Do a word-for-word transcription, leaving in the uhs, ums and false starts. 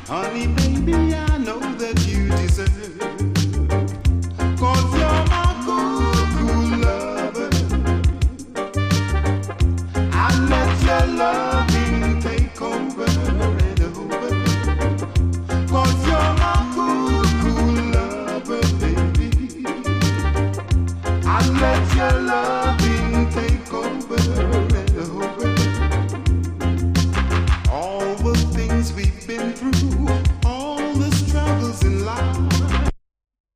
Honey, baby, I know that you deserve. Cause you're my cool, cool lover. I let your loving take over and over. Cause you're my cool, cool lover, baby. I let your loving take over and over. All the things we've been through, all the struggles in life,